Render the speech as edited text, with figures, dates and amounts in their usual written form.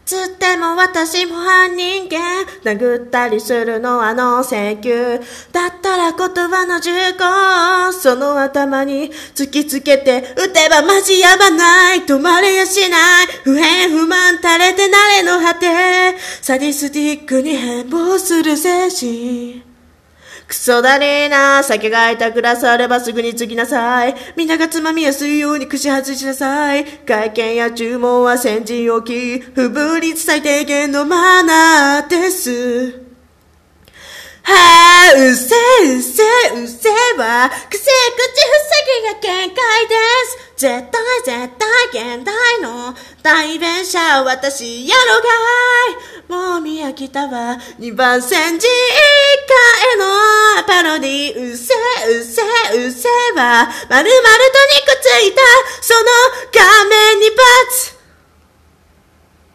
つっても私も犯人間殴ったりするのはノーセンキューだったら言葉の銃口その頭に突きつけて撃てばマジやばない止まれやしない不平不満垂れて慣れの果てサディスティックに変貌する精神クソだねーな酒が痛くらさあればすぐに継ぎなさいみんながつまみやすいように串外しなさい会見や注文は先陣置き不分率最低限のマナーですはぁ、うせうせうせは口塞ぎが限界です絶対現代の代弁者私やろがいもう見飽きたわ2番戦時以下へのパロディうせうせうせは丸々と肉ついたその顔面にバツ